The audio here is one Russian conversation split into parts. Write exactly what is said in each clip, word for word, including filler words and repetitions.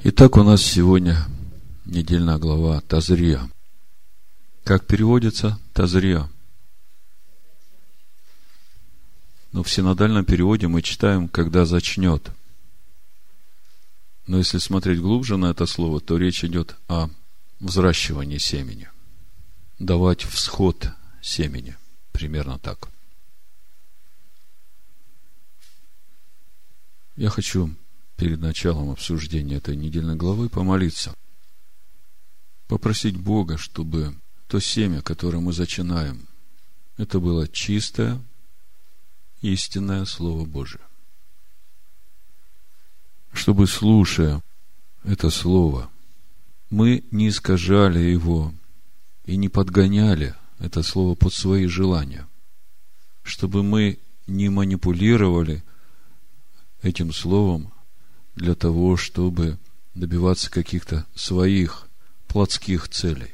Итак, у нас сегодня недельная глава Тазрия. Как переводится Тазрия? Но в синодальном переводе мы читаем «когда зачнет». Но если смотреть глубже на это слово, то речь идет о взращивании семени. Давать всход семени. Примерно так. Я хочу перед началом обсуждения этой недельной главы помолиться. Попросить Бога, чтобы то семя, которое мы зачинаем, это было чистое, истинное Слово Божие. Чтобы, слушая это Слово, мы не искажали его и не подгоняли это Слово под свои желания. Чтобы мы не манипулировали этим Словом для того, чтобы добиваться каких-то своих плотских целей.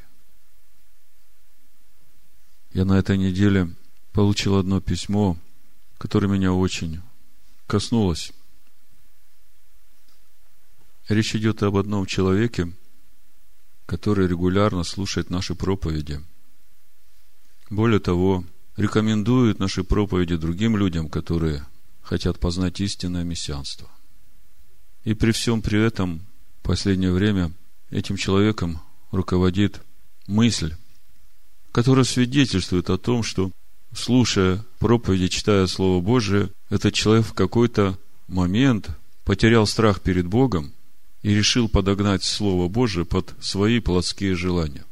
Я на этой неделе получил одно письмо, которое меня очень коснулось. Речь идет об одном человеке, который регулярно слушает наши проповеди. Более того, рекомендует наши проповеди другим людям, которые хотят познать истинное мессианство. И при всем при этом, в последнее время, этим человеком руководит мысль, которая свидетельствует о том, что, слушая проповеди, читая Слово Божие, этот человек в какой-то момент потерял страх перед Богом и решил подогнать Слово Божие под свои плотские желания.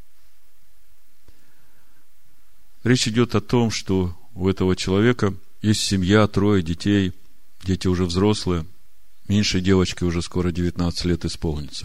Речь идет о том, что у этого человека есть семья, трое детей, дети уже взрослые, меньшей девочке уже скоро девятнадцать лет исполнится.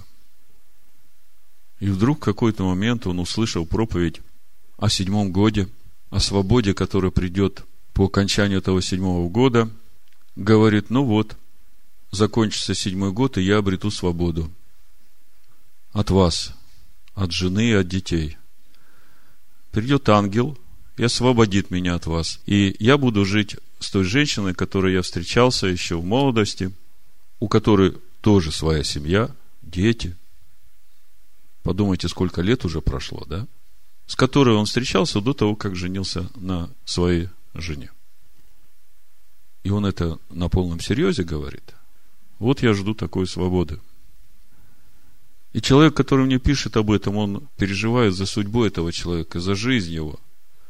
И вдруг в какой-то момент он услышал проповедь о седьмом годе, о свободе, которая придет по окончанию этого седьмого года. Говорит: ну вот, закончится седьмой год, и я обрету свободу от вас, от жены и от детей. Придет ангел и освободит меня от вас. И я буду жить с той женщиной, которой я встречался еще в молодости, у которой тоже своя семья, дети. Подумайте, сколько лет уже прошло, да? С которой он встречался до того, как женился на своей жене. И он это на полном серьезе говорит. Вот я жду такой свободы. И человек, который мне пишет об этом, он переживает за судьбу этого человека, за жизнь его.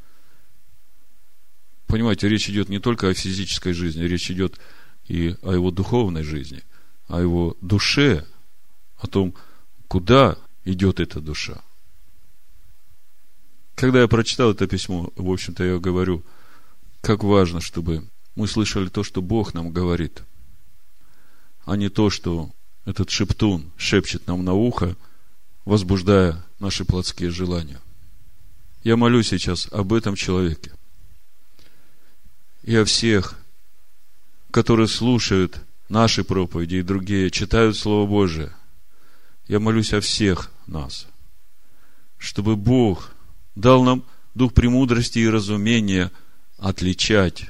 Понимаете, речь идет не только о физической жизни, речь идет и о его духовной жизни, о его душе, о том, куда идет эта душа. Когда я прочитал это письмо, в общем-то, я говорю, как важно, чтобы мы слышали то, что Бог нам говорит, а не то, что этот шептун шепчет нам на ухо, возбуждая наши плотские желания. Я молю сейчас об этом человеке и о всех, которые слушают наши проповеди и другие, читают Слово Божие. Я молюсь о всех нас, чтобы Бог дал нам дух премудрости и разумения отличать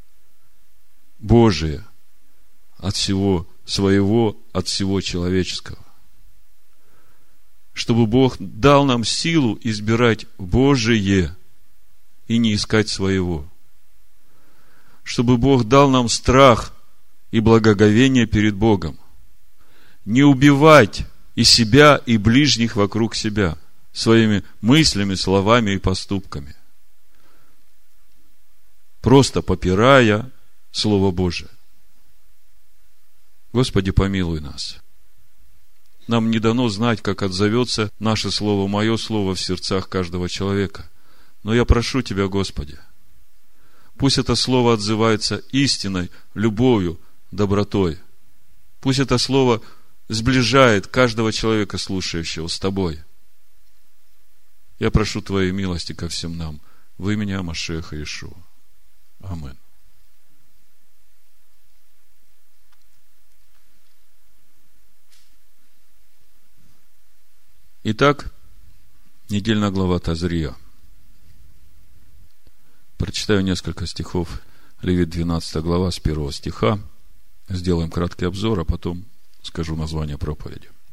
Божие от всего своего, от всего человеческого. Чтобы Бог дал нам силу избирать Божие и не искать своего. Чтобы Бог дал нам страх и благоговение перед Богом. Не убивать и себя, и ближних вокруг себя своими мыслями, словами и поступками. Просто попирая Слово Божие. Господи, помилуй нас. Нам не дано знать, как отзовется наше слово, мое слово в сердцах каждого человека. Но я прошу Тебя, Господи, пусть это слово отзывается истиной, любовью, добротой. Пусть это слово сближает каждого человека, слушающего, с Тобой. Я прошу Твоей милости ко всем нам во имя Машиаха Иешуа. Аминь. Итак, недельная глава Тазрия. Прочитаю несколько стихов. Левит двенадцатая глава с первого стиха. Сделаем краткий обзор, а потом скажу название проповеди.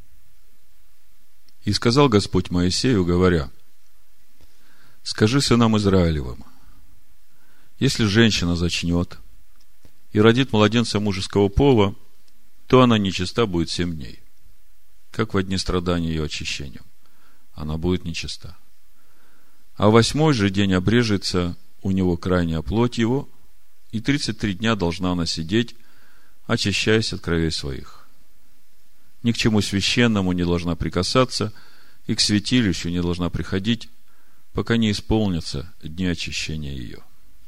И сказал Господь Моисею, говоря: скажи сынам Израилевым, если женщина зачнет и родит младенца мужеского пола, то она нечиста будет семь дней, как во дни страдания ее очищением. Она будет нечиста. А восьмой же день обрежется у него крайняя плоть его, и тридцать три дня должна она сидеть, очищаясь от кровей своих. Ни к чему священному не должна прикасаться, и к святилищу не должна приходить, пока не исполнятся дни очищения ее.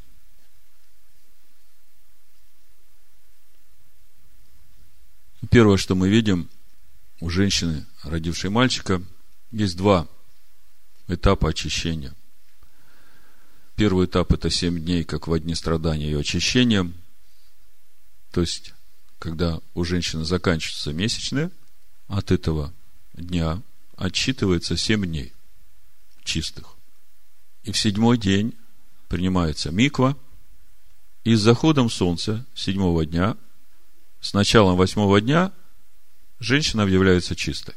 Первое, что мы видим у женщины, родившей мальчика, есть два этапа очищения. Первый этап – это семь дней, как во дни страдания ее очищения. То есть, когда у женщины заканчиваются месячные, от этого дня отсчитывается семь дней чистых. И в седьмой день принимается миква, и с заходом солнца седьмого дня, с началом восьмого дня, женщина объявляется чистой.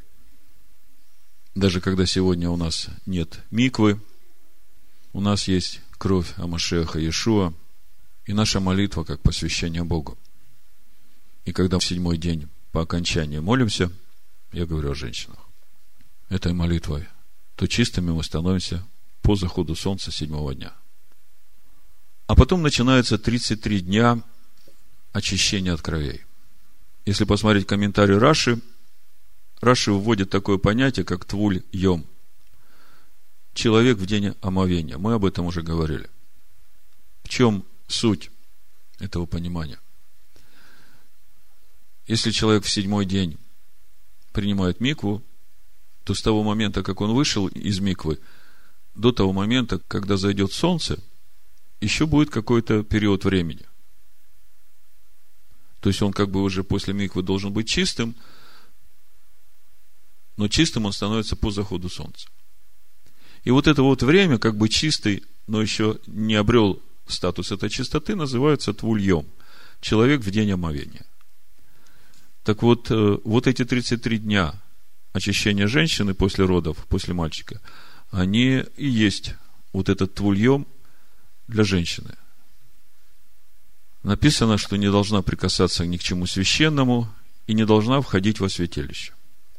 Даже когда сегодня у нас нет миквы, у нас есть кровь Амашеха Иешуа и наша молитва как посвящение Богу. И когда в седьмой день по окончании молимся, я говорю о женщинах, этой молитвой, то чистыми мы становимся по заходу солнца седьмого дня. А потом начинается тридцать три дня очищения от кровей. Если посмотреть комментарий Раши, Раши вводит такое понятие, как твуль-йом. Человек в день омовения. Мы об этом уже говорили. В чем суть этого понимания? Если человек в седьмой день принимает микву, то с того момента, как он вышел из миквы, до того момента, когда зайдет солнце, еще будет какой-то период времени. То есть он как бы уже после миквы должен быть чистым, но чистым он становится по заходу солнца. И вот это вот время, как бы чистый, но еще не обрел статус этой чистоты, называется твульем. Человек в день омовения. Так вот, вот эти тридцать три дня очищения женщины после родов, после мальчика, они и есть вот этот твульем для женщины. Написано, что не должна прикасаться ни к чему священному и не должна входить во святилище.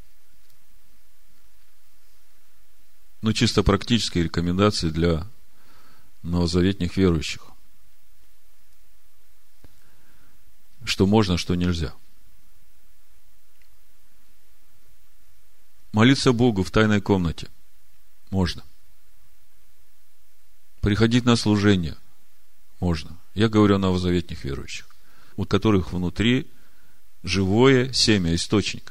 Но чисто практические рекомендации для новозаветных верующих. Что можно, что нельзя. Молиться Богу в тайной комнате можно. Приходить на служение можно. Я говорю о новозаветных верующих, у которых внутри живое семя, источник.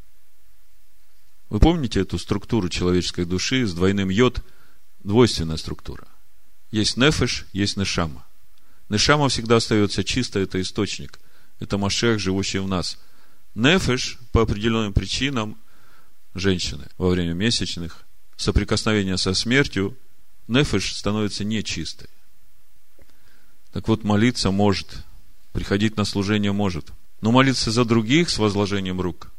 Вы помните эту структуру человеческой души с двойным йод? Двойственная структура. Есть нефеш, есть нешама. Нешама всегда остается чистой, это источник. Это Машиах, живущий в нас. Нефеш, по определенным причинам, женщины во время месячных, соприкосновения со смертью, нефеш становится нечистой. Так вот, молиться может, приходить на служение может, но молиться за других с возложением рук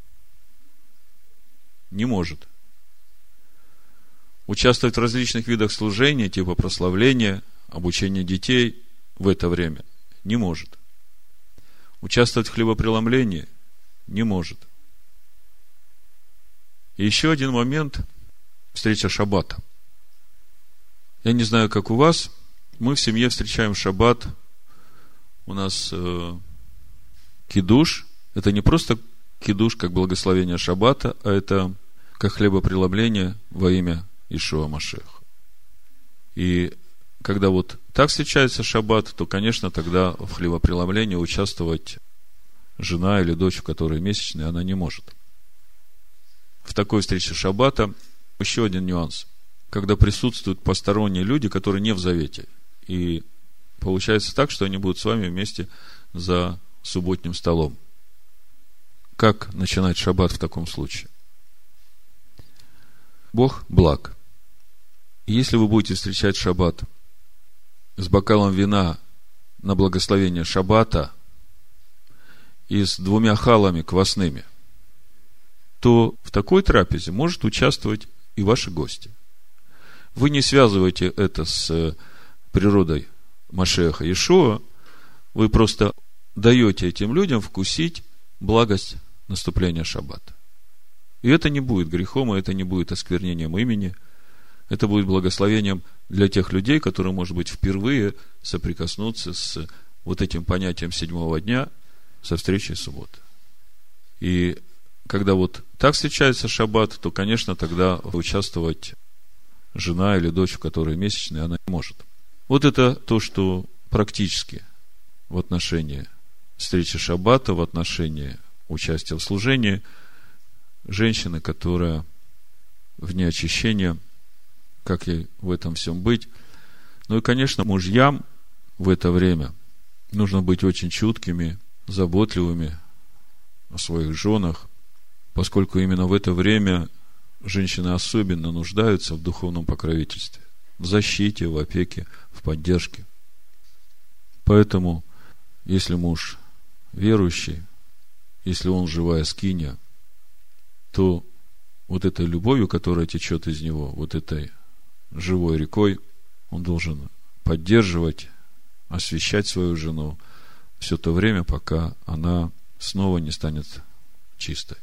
не может. Участвовать в различных видах служения, типа прославления, обучения детей в это время не может. Участвовать в хлебопреломлении не может. И еще один момент – встреча шаббата. Я не знаю, как у вас, мы в семье встречаем шаббат. У нас э, кидуш. Это не просто кидуш, как благословение шаббата, а это как хлебопреломление во имя Иешуа Машиаха. И когда вот так встречается шаббат, то, конечно, тогда в хлебопреломлении участвовать жена или дочь, у которой месячные, она не может. В такой встрече шаббата еще один нюанс. Когда присутствуют посторонние люди, которые не в завете. И получается так, что они будут с вами вместе за субботним столом. Как начинать шаббат в таком случае? Бог благ. И если вы будете встречать шаббат с бокалом вина на благословение шаббата и с двумя халами квасными, то в такой трапезе может участвовать и ваши гости. Вы не связываете это с природой Машиаха Иешуа, вы просто даете этим людям вкусить благость наступления шаббата. И это не будет грехом, и это не будет осквернением имени, это будет благословением для тех людей, которые, может быть, впервые соприкоснутся с вот этим понятием седьмого дня, со встречей субботы. И когда вот так встречается шаббат, то, конечно, тогда участвовать жена или дочь, у которой месячные, она не может. Вот это то, что практически в отношении встречи шаббата, в отношении участия в служении женщины, которая вне очищения, как ей в этом всем быть. Ну и, конечно, мужьям в это время нужно быть очень чуткими, заботливыми о своих женах, поскольку именно в это время женщины особенно нуждаются в духовном покровительстве, в защите, в опеке, в поддержке. Поэтому, если муж верующий, если он живая скиния, то вот этой любовью, которая течет из него, вот этой живой рекой, он должен поддерживать, освещать свою жену все то время, пока она снова не станет чистой.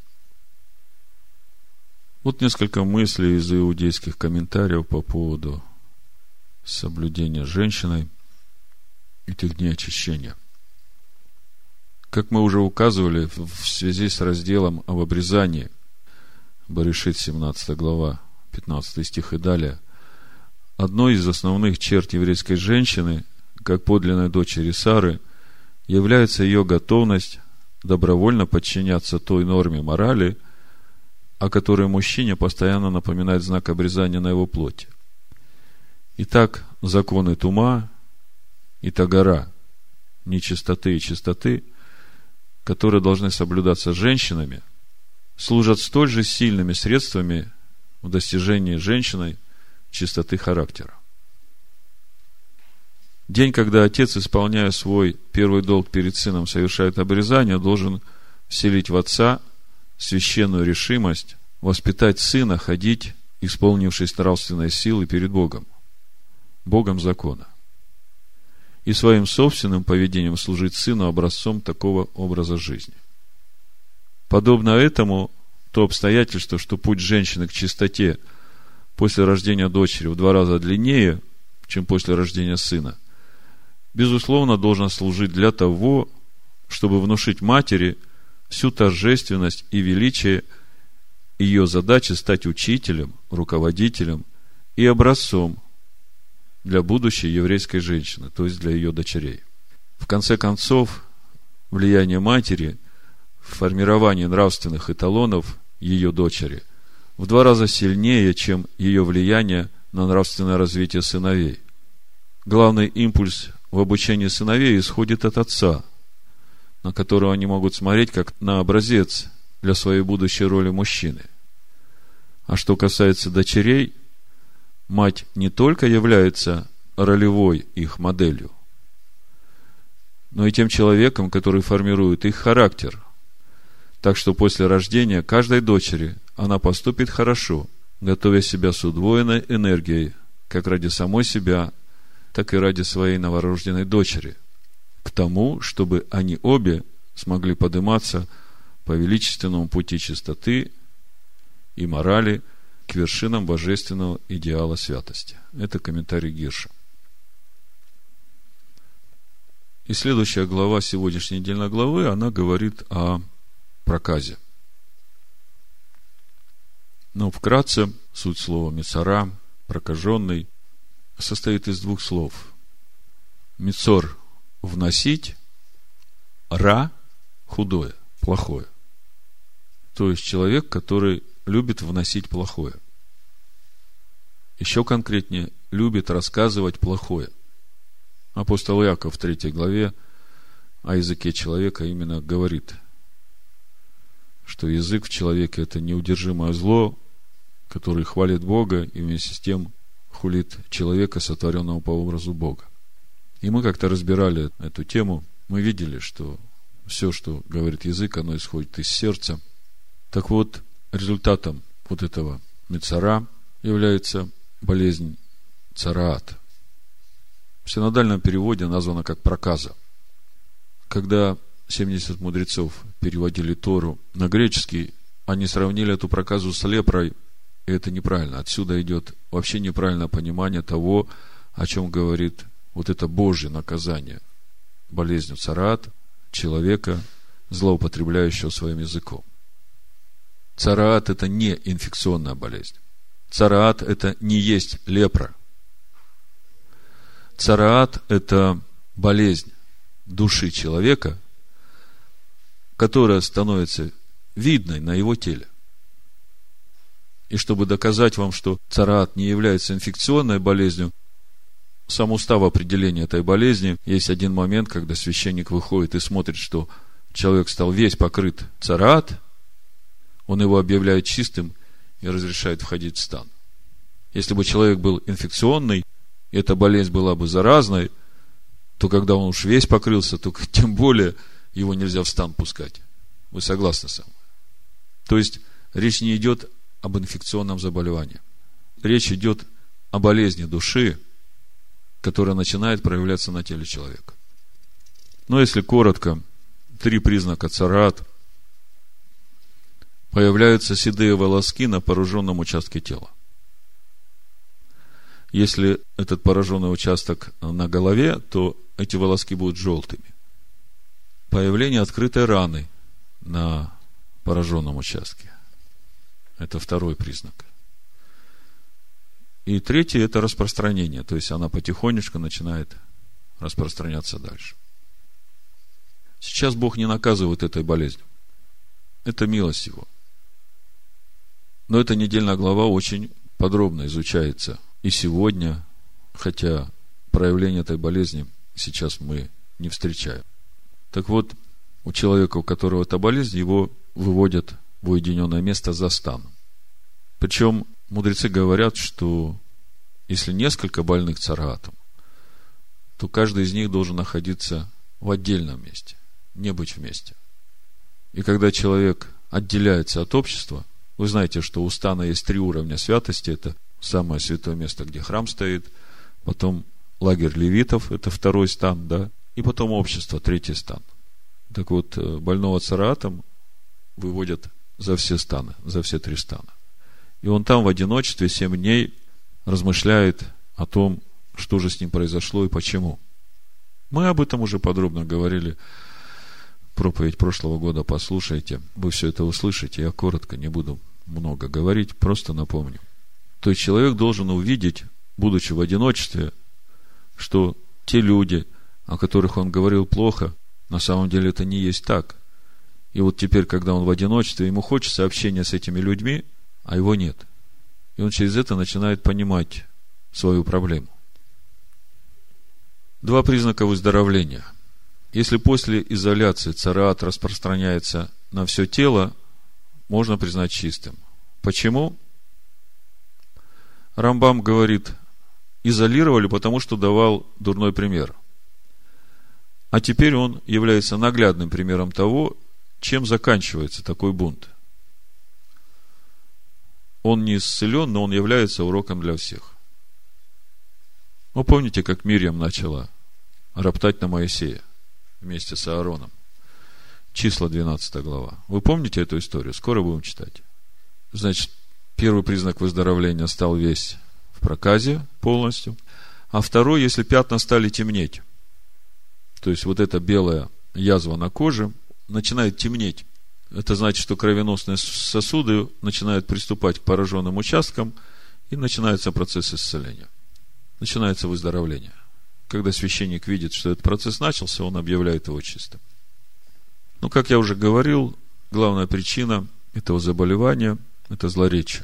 Вот несколько мыслей из иудейских комментариев по поводу соблюдения женщиной этих дней очищения. Как мы уже указывали в связи с разделом об обрезании, Берешит, семнадцатая глава, пятнадцатый стих и далее, одной из основных черт еврейской женщины, как подлинной дочери Сары, является ее готовность добровольно подчиняться той норме морали, о которой мужчине постоянно напоминает знак обрезания на его плоти. Итак, законы тума и тагара, нечистоты и чистоты, которые должны соблюдаться женщинами, служат столь же сильными средствами в достижении женщиной чистоты характера. День, когда отец, исполняя свой первый долг перед сыном, совершает обрезание, должен вселить в отца священную решимость воспитать сына ходить, исполнившись нравственной силы перед Богом, Богом закона, и своим собственным поведением служить сыну образцом такого образа жизни. Подобно этому, то обстоятельство, что путь женщины к чистоте после рождения дочери в два раза длиннее, чем после рождения сына, безусловно, должно служить для того, чтобы внушить матери всю торжественность и величие ее задачи стать учителем, руководителем и образцом для будущей еврейской женщины, то есть для ее дочерей. В конце концов, влияние матери в формировании нравственных эталонов ее дочери в два раза сильнее, чем ее влияние на нравственное развитие сыновей. Главный импульс в обучении сыновей исходит от отца, на которого они могут смотреть как на образец для своей будущей роли мужчины. А что касается дочерей, мать не только является ролевой их моделью, но и тем человеком, который формирует их характер. Так что после рождения каждой дочери она поступит хорошо, готовя себя с удвоенной энергией, как ради самой себя, так и ради своей новорожденной дочери, к тому, чтобы они обе смогли подниматься по величественному пути чистоты и морали к вершинам божественного идеала святости. Это комментарий Гирша. И следующая глава сегодняшней недельной главы, она говорит о проказе. Но вкратце суть слова мицара, прокаженный, состоит из двух слов. Мицор – вносить, ра – худое, плохое. То есть человек, который любит вносить плохое. Еще конкретнее, любит рассказывать плохое. Апостол Иаков в третьей главе о языке человека именно говорит, что язык в человеке – это неудержимое зло, который хвалит Бога и вместе с тем хулит человека, сотворенного по образу Бога. И мы как-то разбирали эту тему, мы видели, что все, что говорит язык, оно исходит из сердца. Так вот, результатом вот этого мицара является болезнь цараат. В синодальном переводе названа как проказа. Когда семьдесят мудрецов переводили Тору на греческий, они сравнили эту проказу с лепрой, и это неправильно. Отсюда идет вообще неправильное понимание того, о чем говорит вот это Божье наказание болезнью цараат человека, злоупотребляющего своим языком. Цараат – это не инфекционная болезнь. Цараат – это не есть лепра. Цараат – это болезнь души человека, которая становится видной на его теле. И чтобы доказать вам, что цараат не является инфекционной болезнью, сам устав определения этой болезни, есть один момент, когда священник выходит и смотрит, что человек стал весь покрыт цараат, он его объявляет чистым и разрешает входить в стан. Если бы человек был инфекционный, и эта болезнь была бы заразной, то когда он уж весь покрылся, то тем более его нельзя в стан пускать. Вы согласны со мной? То есть речь не идет об инфекционном заболевании. Речь идет о болезни души, которая начинает проявляться на теле человека. Но если коротко, три признака цараат. Появляются седые волоски на пораженном участке тела. Если этот пораженный участок на голове, то эти волоски будут желтыми. Появление открытой раны на пораженном участке. Это второй признак. И третий – это распространение. То есть она потихонечку начинает распространяться дальше. Сейчас Бог не наказывает этой болезнью. Это милость Его. Но эта недельная глава очень подробно изучается и сегодня, хотя проявление этой болезни сейчас мы не встречаем. Так вот, у человека, у которого эта болезнь, его выводят в уединенное место за станом. Причем мудрецы говорят, что если несколько больных цараатом, то каждый из них должен находиться в отдельном месте, не быть вместе. И когда человек отделяется от общества, вы знаете, что у стана есть три уровня святости. Это самое святое место, где храм стоит, потом лагерь левитов, это второй стан, да, и потом общество, третий стан. Так вот, больного цараатом выводят за все станы, за все три стана. И он там в одиночестве семь дней размышляет о том, что же с ним произошло и почему. Мы об этом уже подробно говорили. Проповедь прошлого года послушайте. Вы все это услышите. Я коротко, не буду много говорить, просто напомню. То есть человек должен увидеть, будучи в одиночестве, что те люди, о которых он говорил плохо, на самом деле это не есть так. И вот теперь, когда он в одиночестве, ему хочется общения с этими людьми, а его нет. И он через это начинает понимать свою проблему. Два признака выздоровления. Если после изоляции цараат распространяется на все тело, можно признать чистым. Почему? Рамбам говорит, изолировали, потому что давал дурной пример. А теперь он является наглядным примером того, чем заканчивается такой бунт. Он не исцелен, но он является уроком для всех. Вы помните, как Мирьям начала роптать на Моисея вместе с Аароном? Числа двенадцатая глава. Вы помните эту историю? Скоро будем читать. Значит, первый признак выздоровления стал весь в проказе полностью. А второй, если пятна стали темнеть. То есть, вот эта белая язва на коже начинает темнеть. Это значит, что кровеносные сосуды начинают приступать к пораженным участкам, и начинается процесс исцеления. Начинается выздоровление. Когда священник видит, что этот процесс начался, он объявляет его чистым. Ну, как я уже говорил, главная причина этого заболевания – это злоречие.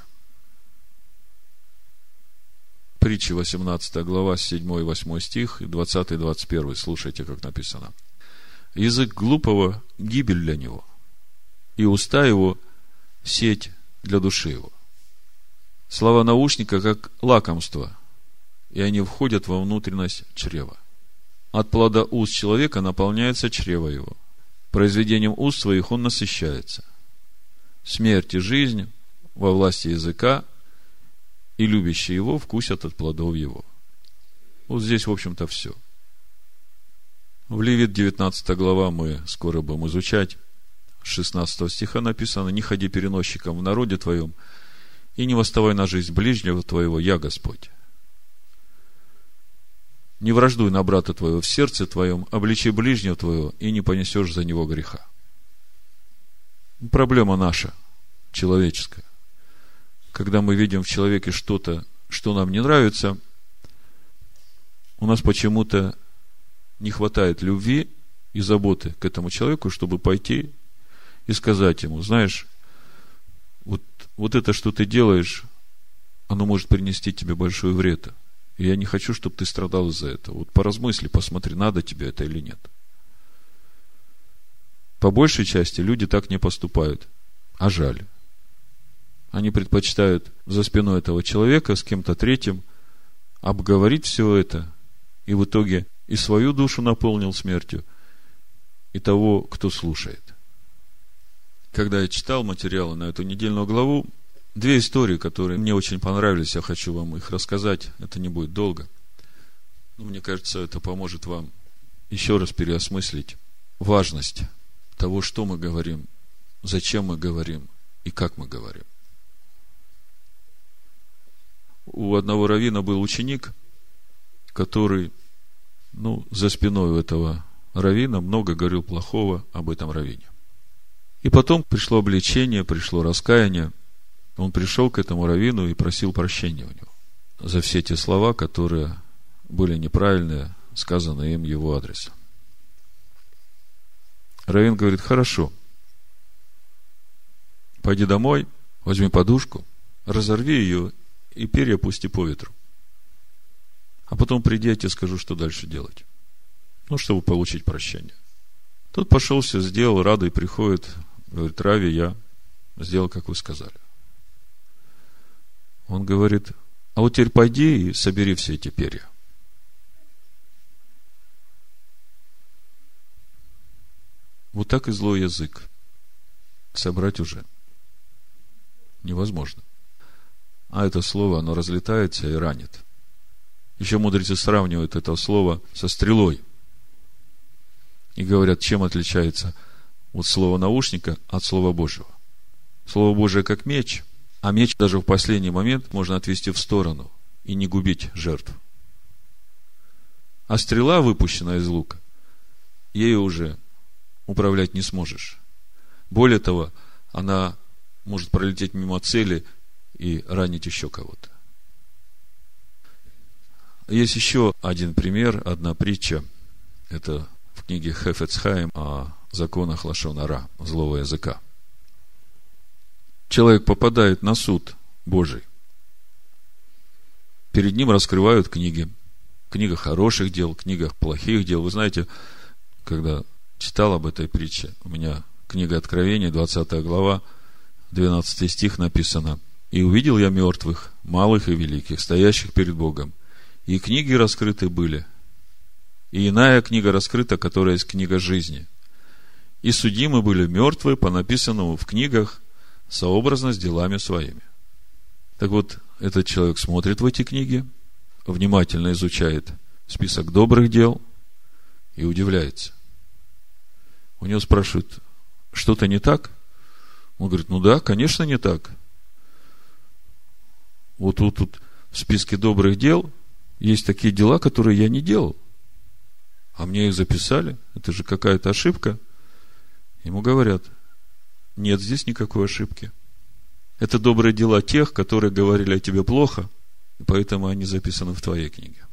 Притчи восемнадцатая глава, седьмой и восьмой стих, и двадцатый и двадцать первый. Слушайте, как написано. Язык глупого – гибель для него, и уста его – сеть для души его. Слова наушника, как лакомство, и они входят во внутренность чрева. От плода уст человека наполняется чрево его. Произведением уст своих он насыщается. Смерть и жизнь во власти языка, и любящие его вкусят от плодов его. Вот здесь, в общем-то, все. В Левит девятнадцатая глава мы скоро будем изучать. С шестнадцатого стиха написано: «Не ходи переносчиком в народе твоем, и не восставай на жизнь ближнего твоего, я Господь. Не враждуй на брата твоего в сердце твоем, обличи ближнего твоего, и не понесешь за него греха». Проблема наша, человеческая. Когда мы видим в человеке что-то, что нам не нравится, у нас почему-то не хватает любви и заботы к этому человеку, чтобы пойти и сказать ему: знаешь, вот, вот это, что ты делаешь, оно может принести тебе большой вред. И я не хочу, чтобы ты страдал из-за этого. Вот поразмысли, посмотри, надо тебе это или нет. По большей части люди так не поступают. А жаль. Они предпочитают за спиной этого человека с кем-то третьим обговорить все это, и в итоге и свою душу наполнил смертью, и того, кто слушает. Когда я читал материалы на эту недельную главу, две истории, которые мне очень понравились, я хочу вам их рассказать, это не будет долго. Но мне кажется, это поможет вам еще раз переосмыслить важность того, что мы говорим, зачем мы говорим и как мы говорим. У одного раввина был ученик, который, ну, за спиной у этого раввина много говорил плохого об этом раввине. И потом пришло обличение, пришло раскаяние. Он пришел к этому раввину и просил прощения у него за все те слова, которые были неправильные, сказанные им его адрес. Раввин говорит: хорошо, пойди домой, возьми подушку, разорви ее и перья пусти по ветру. А потом приди, я тебе скажу, что дальше делать. Ну, чтобы получить прощение. Тот пошел, все сделал, радый приходит, говорит: Рави, я сделал, как вы сказали. Он говорит: а вот теперь пойди и собери все эти перья. Вот так и злой язык собрать уже невозможно. А это слово, оно разлетается и ранит. Еще мудрецы сравнивают это слово со стрелой. И говорят, чем отличается вот слово наушника от слова Божьего. Слово Божие как меч, а меч даже в последний момент можно отвести в сторону и не губить жертву. А стрела, выпущенная из лука, ею уже управлять не сможешь. Более того, она может пролететь мимо цели и ранить еще кого-то. Есть еще один пример, одна притча. Это в книге Хефец Хаим о законах лашон ара, злого языка. Человек попадает на суд Божий. Перед ним раскрывают книги. Книга хороших дел, книга плохих дел. Вы знаете, когда читал об этой притче, у меня книга Откровения, двадцатая глава, двенадцатый стих написано: «И увидел я мертвых, малых и великих, стоящих перед Богом, и книги раскрыты были, и иная книга раскрыта, которая есть книга жизни. И судимы были мертвые по написанному в книгах сообразно с делами своими». Так вот, этот человек смотрит в эти книги, внимательно изучает список добрых дел и удивляется. У него спрашивают: что-то не так? Он говорит: ну да, конечно, не так. Вот тут, тут в списке добрых дел есть такие дела, которые я не делал. А мне их записали. Это же какая-то ошибка. Ему говорят: нет здесь никакой ошибки. Это добрые дела тех, которые говорили о тебе плохо, и поэтому они записаны в твоей книге.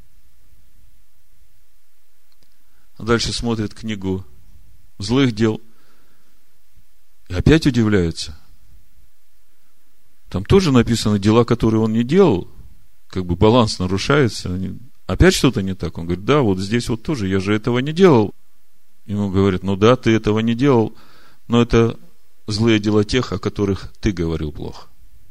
А дальше смотрит книгу злых дел и опять удивляется. Там тоже написаны дела, которые он не делал. Как бы баланс нарушается. Опять что-то не так. Он говорит: да, вот здесь вот тоже, я же этого не делал. Ему говорят: ну да, ты этого не делал, но это злые дела тех, о которых ты говорил плохо.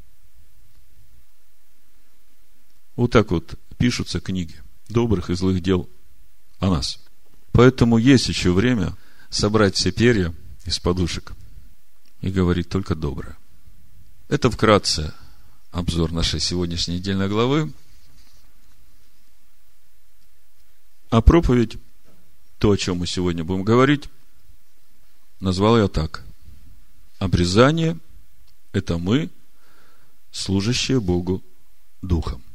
Вот так вот пишутся книги добрых и злых дел о нас. Поэтому есть еще время собрать все перья из подушек и говорить только доброе. Это вкратце обзор нашей сегодняшней недельной главы. А проповедь, то, о чем мы сегодня будем говорить, назвал я так. Обрезание – это мы, служащие Богу Духом.